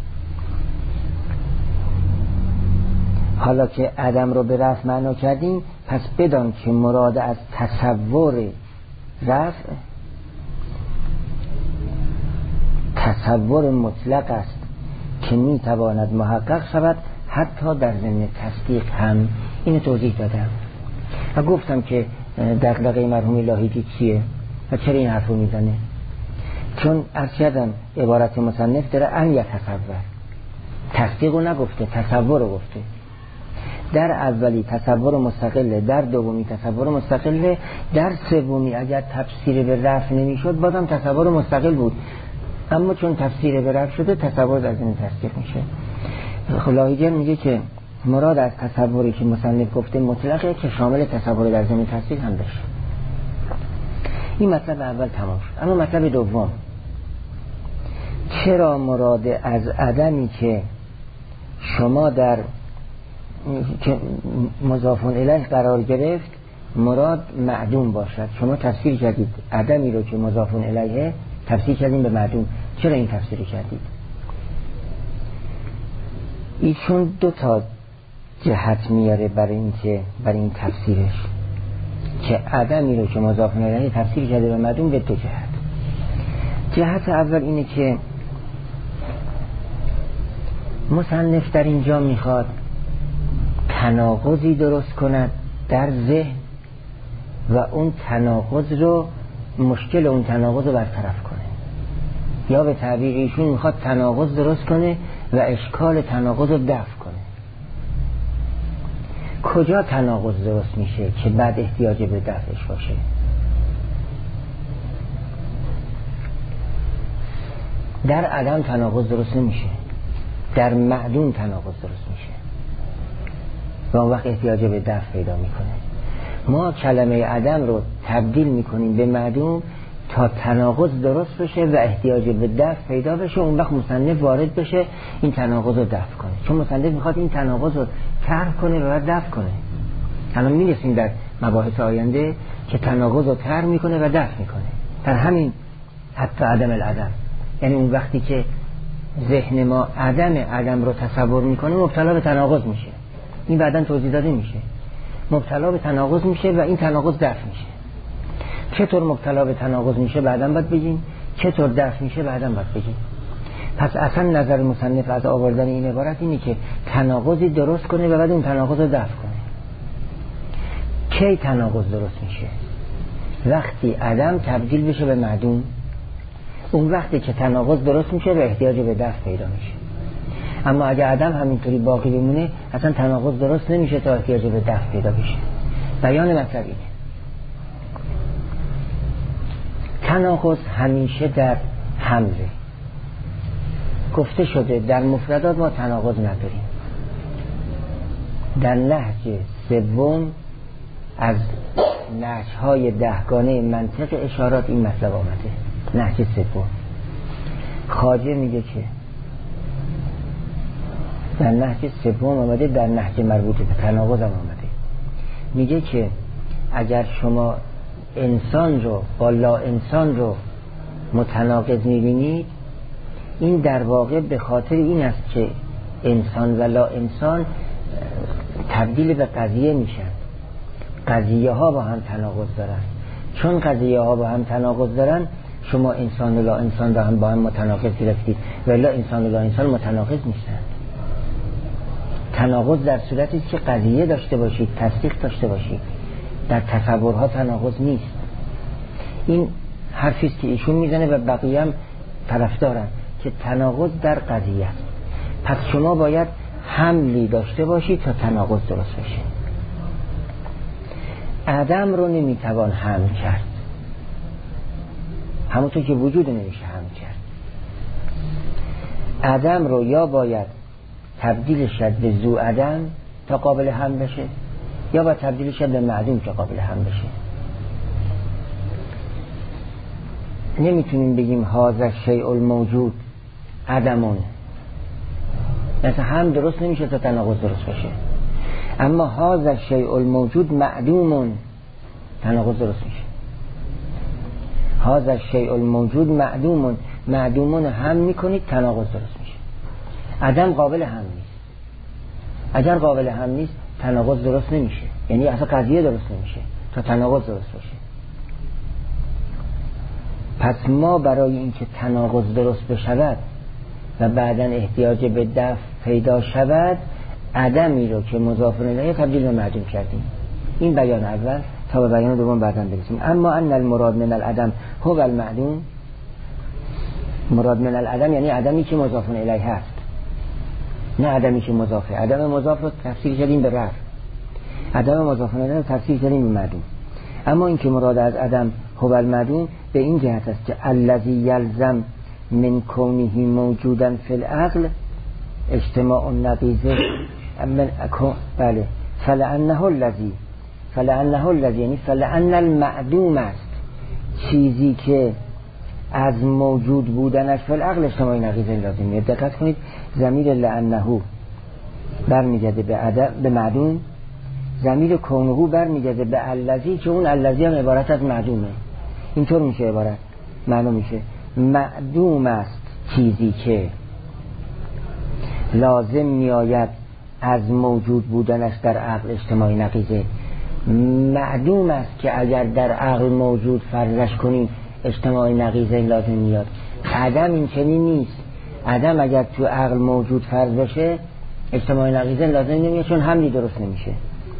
حالا که عدم رو به رفع معنا کردیم، پس بدان که مراد از تصور رفع تصور مطلق است که می تواند محقق شود حتی در ضمن تصدیق هم. اینو توضیح دادم و گفتم که دغدغه مرحوم لاهیجی چیه و چرا این حرف رو میزنه. چون عرض کردم عبارت مصنف داره ان یتصور، تصدیق رو نگفته، تصور رو گفته. در اولی تصور مستقله، در دومی تصور مستقله، در سومی اگر تفسیر به رفع نمیشد بازم تصور مستقل بود. اما چون تفسیر به رفع شده تصور از این تفسیر میشه. لاهیجر میگه که مراد از تصوری که مصنف گفته مطلقه که شامل تصور در ضمن تفسیر هم بشه. این مطلب اول تمام شد. اما مطلب دوم، چرا مراد از عدمی که شما در که مضاف الیه قرار گرفت مراد معدوم باشد؟ شما تفسیر کردید عدمی رو که مضاف الیه تفسیر کردیم به معدوم. چرا این تفسیر کردید؟ ایشون دو تا جهت میاره برای این که برای این تفسیرش که عدمی رو که مضاف الیه تفسیر کرده به معدوم به دو جهت. جهت اول اینه که مصنف در اینجا میخواد تناقضی درست کند در ذهن و اون تناقض رو مشکل اون تناقض رو برطرف کنه، یا به تعبیر ایشون میخواد تناقض درست کنه و اشکال تناقض رو دفع کنه. کجا تناقض درست میشه که بعد احتیاج به دفعش باشه؟ در عدم تناقض درست نمیشه، در معدوم تناقض درست میشه و اون وقت احتیاج به دفع پیدا میکنه. ما کلمه عدم رو تبدیل میکنیم به معدوم تا تناقض درست بشه و احتیاج به دفع پیدا بشه، اون وقت مصنف وارد بشه این تناقض رو دفع کنه، چون مصنف میخواد این تناقض رو طرح کنه و دفع کنه. الان میرسیم در مباحث آینده که تناقض رو طرح میکنه و دفع میکنه. در همین حتی عدم العدم، یعنی اون وقتی که ذهن ما عدم عدم رو تصور میکنه مبتلا به تناقض میشه. این بعداً توضیح داده میشه. مبتلا به تناقض میشه و این تناقض دفع میشه. چطور مبتلا به تناقض میشه بعداً باید بگیم، چطور دفع میشه بعداً باید بگیم. پس اصلا نظر مصنف از آوردن این عبارت اینه که تناقضی درست کنه و بعد اون تناقض رو دفع کنه. کی تناقض درست میشه؟ وقتی عدم تبدیل بشه به معدوم، اون وقتی که تناقض درست میشه و احتیاج به دفع پیدا میشه. اما اگه عدم همینطوری باقی بمونه اصلا تناقض درست نمیشه تا احتیاج به دفع پیدا بشه. بیان مطلب اینه. تناقض همیشه در حمله گفته شده، در مفردات ما تناقض نداریم. در نهج سوم از نهج‌های دهگانه منطق اشارات این مطلب آمده. نهج سوم خواجه میگه که در نهج سوم آمده، در نهج مربوط به تناقض هم آمده. میگه که اگر شما انسان رو با لا انسان رو متناقض میبینید، این در واقع به خاطر این است که انسان و لا انسان تبدیل به قضیه میشن. قضیه ها با هم تناقض دارن. چون قضیه ها با هم تناقض دارن شما انسان و لا انسان رو هم با هم متناقض گرفتید و لا انسان و لا انسان متناقض نیستن. تناقض در صورتی که قضیه داشته باشید، تصدیق داشته باشید. در تصورها تناقض نیست. این حرفی است که ایشون میزنه و بقیه هم طرفدارن که تناقض در قضیه است. پس شما باید حملی داشته باشید تا تناقض درست بشه. عدم رو نمیتوان حمل کرد، همونطور که وجود نمیشه حمل کرد. عدم رو یا باید تبدیل شد به ذو عدم تا قابل حمل بشه، یا باید تبدیل شد به معدوم تا قابل حمل بشه. نمیتونیم بگیم هذا الشیء الموجود عدمون، مثلا هم درست نمیشه تا تناقض درست بشه. اما هذا الشیء الموجود معدومون، تناقض درست میشه. هذا الشیء الموجود معدومون، معدومون هم میکنید تناقض درست میشه. عدم قابل هم نیست. اگر قابل هم نیست تناقض درست نمیشه، یعنی اصلا قضیه درست نمیشه تا تناقض درست بشه. پس ما برای اینکه تناقض درست بشود و بعداً احتیاج به دفع پیدا شود، عدمی رو که مضاف الیه تبدیل به معدوم کردیم. این بیان اول تا به بیان دوم بعداً برسیم. اما ان المراد من العدم هو المعدوم، مراد من العدم یعنی عدمی که مضاف الیه هست، نه عدمی که مضافه. عدم مضاف رو تفسیر کردیم به رفع، عدم مضاف الیه رو تفسیر کردیم به معدوم. اما این که مراد از عدم هو المعدوم به این جهت است که الذی یلزم من کونه موجودا فی العقل اجتماع النقیضه من اکون بله فلعنه الذی فلعنه الذی یعنی فلعن المعدوم است چیزی که از موجود بودنش فی العقل اجتماع نقیضه لازمه. دقت کنید ضمیر لعنه برمیگرده به عدم به معدوم، ضمیر کونه برمیگرده به الذی که اون الذی هم عبارت از معدومه. اینطور میشه عبارت معلوم میشه معدوم است چیزی که لازم میآید از موجود بودنش در عقل اجتماع نقیضه. معدوم است که اگر در عقل موجود فرضش کنیم اجتماع نقیضه لازم میاد. عدم این چنین نیست. عدم اگر تو عقل موجود فرض باشه اجتماع نقیضه لازم نمیاد، چون حملی درست نمیشه.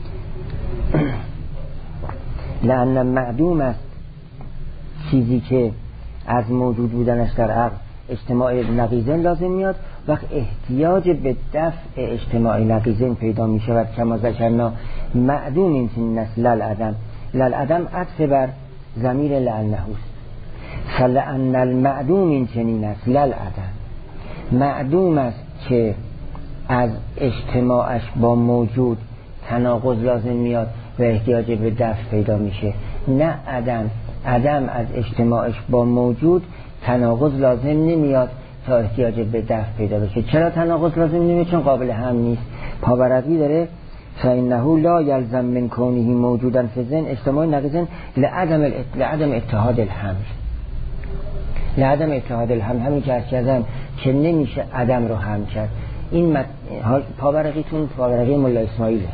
لأن معدوم است چیزی که از موجود بودنش در عقل اجتماع نقیضه لازم میاد. وقت احتیاج به دفع اجتماع نقیضه پیدا می شود کما ذکرنا معدوم این چنین است للعدم. للعدم عطف بر ضمیر لعنه است. فلأن المعدوم این چنین است للعدم، معدوم است که از اجتماعش با موجود تناقض لازم میاد و احتیاج به دفع پیدا میشه. نه عدم، عدم از اجتماعش با موجود تناقض لازم نمیاد تا احتیاج به دفع پیدا بشه. چرا تناقض لازم نمیاد؟ چون قابل هم نیست. پاورقی داره فإنه لا یلزم من کونه موجودا فی الذهن اجتماع نقیضا لعدم لعدم اتحاد الحمل. لعدم اتحاد الحمل همین که کردن که نمیشه عدم رو هم کرد. این مت... پاورقیتون پاورقی مولا اسماعیله،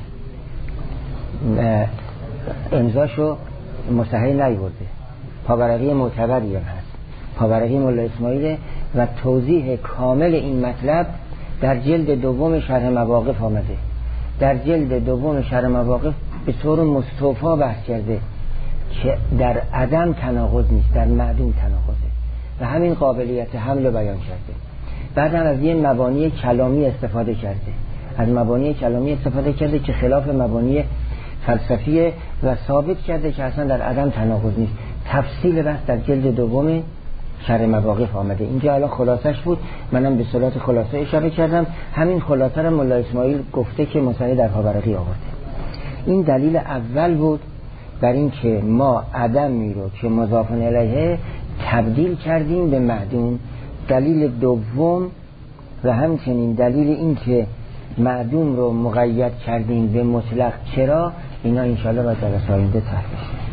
امضاشو مستحی نیورده، پاورقی معتبری هم هست، پاورقی مولا اسماعیل و توضیح کامل این مطلب در جلد دوم شرح مواقف آمده. در جلد دوم شرح مواقف به طور مستوفا بحث کرده که در عدم تناقض نیست، در معدوم تناقضه و همین قابلیت حمل رو بیان کرده. بعد هم از یه مبانی کلامی استفاده کرده، از مبانی کلامی استفاده کرده که خلاف مبانی فلسفیه و ثابت کرده که اصلا در عدم تناقض نیست. تفصیل بحث در جلد دوم شرح مواقف آمده. اینجا الان خلاصش بود، منم به صورت خلاصه اشاره کردم. همین خلاصه رو مولا اسماعیل گفته که مصنف در پاورقی آورده. این دلیل اول بود بر این که ما عدمی رو که مضاف الیه تبدیل کردیم به معدوم. دلیل دوم و همچنین دلیل این که معدوم رو مقید کردیم به مطلق چرا، اینا انشاءالله باید در رسالنده طرح بشه.